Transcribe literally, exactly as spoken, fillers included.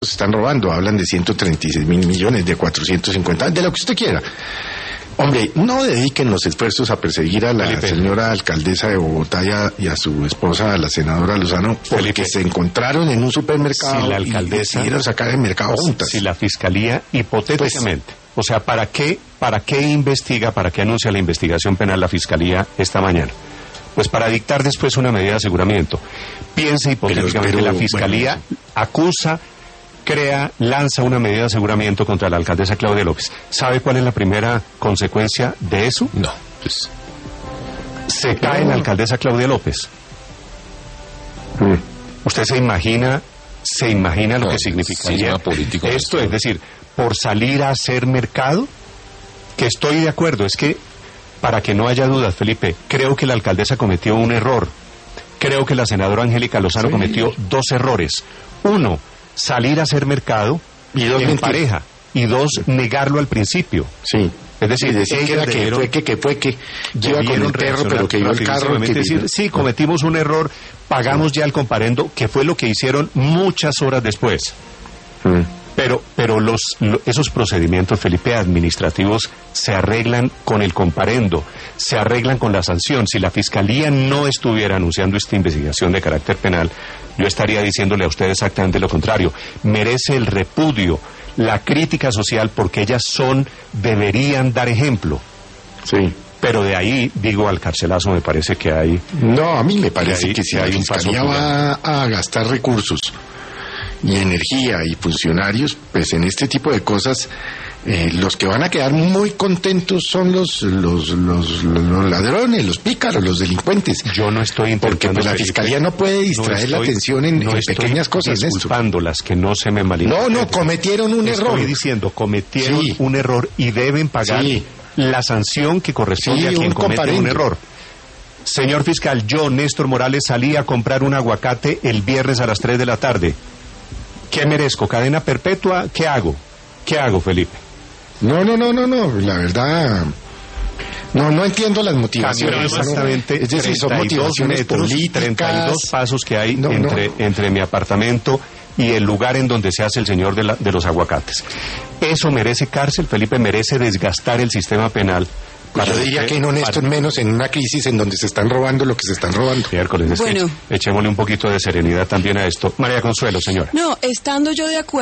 se están robando. Hablan de ciento treinta y seis mil millones, de cuatrocientos cincuenta, de lo que usted quiera. Hombre, no dediquen los esfuerzos a perseguir a la Felipe. señora alcaldesa de Bogotá y a, y a su esposa, la senadora Lozano, porque Felipe. se encontraron en un supermercado si la alcaldesa, y decidieron sacar el mercado juntas. Si la fiscalía, hipotéticamente, pues, o sea, ¿para qué, ¿para qué investiga, para qué anuncia la investigación penal la fiscalía esta mañana? Pues para dictar después una medida de aseguramiento. Piense hipotéticamente pero, pero, que la fiscalía bueno, acusa, crea, lanza una medida de aseguramiento contra la alcaldesa Claudia López. ¿Sabe cuál es la primera consecuencia de eso? No, pues... Se cae no. la alcaldesa Claudia López. Mm. ¿Usted se imagina, se imagina lo no, que significaría esto? esto? Es decir, por salir a hacer mercado, que estoy de acuerdo, es que, para que no haya dudas, Felipe, creo que la alcaldesa cometió un error. Creo que la senadora Angélica Lozano sí. cometió dos errores. Uno, salir a hacer mercado y dos, en mentir. pareja, y dos, negarlo al principio. Sí. Es decir, sí, decir que, era que fue que, que fue que lleva con el perro, pero que iba el carro. Que decir, sí, cometimos un error, pagamos ya el comparendo, que fue lo que hicieron muchas horas después. Mm. Pero, pero los, lo, esos procedimientos, Felipe, administrativos, se arreglan con el comparendo, se arreglan con la sanción. Si la Fiscalía no estuviera anunciando esta investigación de carácter penal, yo estaría diciéndole a usted exactamente lo contrario. Merece el repudio, la crítica social, porque ellas son, deberían dar ejemplo. Sí. Pero de ahí, digo, al carcelazo me parece que hay... No, a mí me parece que si la Fiscalía va a gastar recursos y energía y funcionarios, pues en este tipo de cosas, eh, los que van a quedar muy contentos son los los, los los ladrones, los pícaros, los delincuentes. Yo no estoy intentando, porque pues, la Fiscalía no puede distraer no estoy, la atención en, no en pequeñas cosas. Disculpándolas, que no se me malinterpreten. No, no, cometieron un estoy error. Estoy diciendo, cometieron sí. un error y deben pagar sí. la sanción que corresponde sí, a quien comete comparendo. un error. Señor fiscal, yo, Néstor Morales, salí a comprar un aguacate el viernes a las tres de la tarde. ¿Qué merezco? ¿Cadena perpetua? ¿Qué hago? ¿Qué hago, Felipe? No, no, no, no, no, la verdad... No, no entiendo las motivaciones. Exactamente, no, es decir, son motivaciones metros, políticas. treinta y dos pasos que hay no, entre, no. entre mi apartamento y el lugar en donde se hace el señor de, la, de los aguacates. Eso merece cárcel, Felipe, merece desgastar el sistema penal. Pues yo diría que no, Néstor, menos en una crisis en donde se están robando lo que se están robando. Miércoles, es bueno. que echémosle un poquito de serenidad también a esto. María Consuelo, señora. No, estando yo de acuerdo.